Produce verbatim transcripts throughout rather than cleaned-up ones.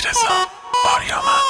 رضا آریامن.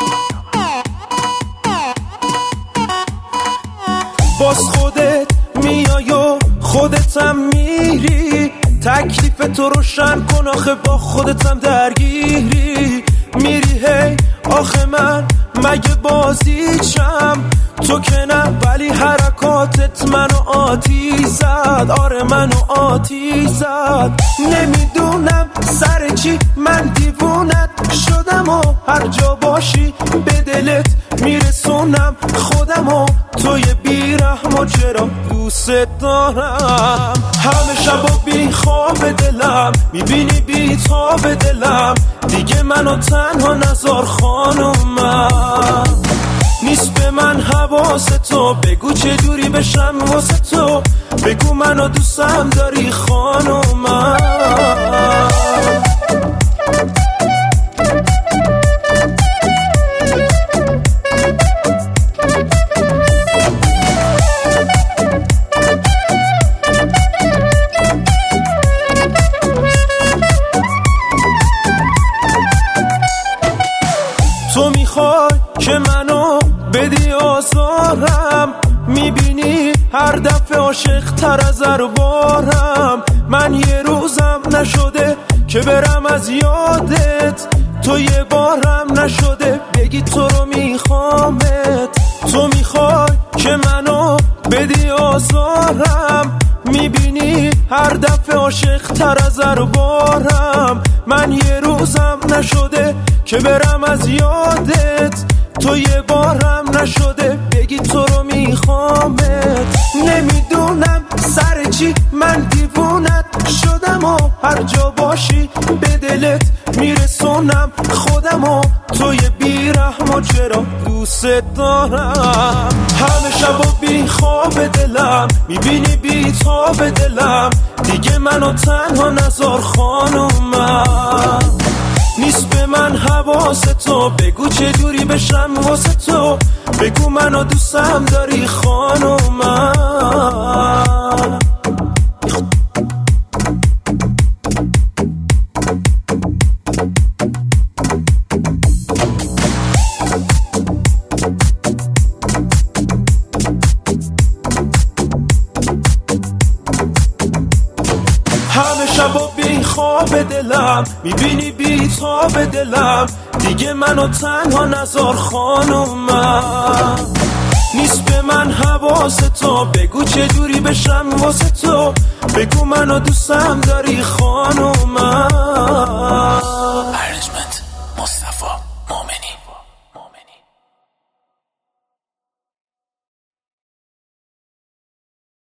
باز خودت میای و خودتم میری، تکلیف تو روشن کن آخه با خودتم درگیری. میری هی آخه من مگه بازیچم؟ تو که نه ولی حرکاتت منو آتیش زد، آره منو آتیش زد. نمیدونم سر چی من دیوونت شدم و هر جا باشی به دلت میرسونم خودم و توی بیرحم و چرا دوست دارم. همه شبا بی خواب دلم میبینی بی تاب دلم، دیگه منو تنها نذار خانومم. نیست به من حواس تو، بگو چه جوری بشم واسه تو، بگو منو دوستم داری خانومم. تو میخوای که منو بدی آزارم، میبینی هر دفعه عاشق تر از اربارم. من یه روزم نشده که برم از یادت، تو یه بارم نشده بگی تو رو میخوامت. تو میخوای که منو بدی آزارم، میبینی هر دفعه عاشق تر از اربارم. من یه روزم نشده که برم از یادت، تو یه بارم نشده بگی تو رو میخوامت. نمیدونم سر چی من دیوونت شدم و هر جا باشی به دلت میرسونم خودم و توی بیرحم و چرا دوست دارم. همه شبا بی خواب دلم میبینی بی تاب دلم، دیگه منو تنها نذار خانومم. نیست به من حواس تو، بگو چه جوری بشم واسه تو، بگو منو دوستم داری خانومم. همه شبا بی خواب دلم میبینی بی تاب دلم، دیگه منو تنها نذار خانومم. نیست به من حواس تو، بگو چه جوری بشم واسه تو، بگو منو دوستم داری خانومم.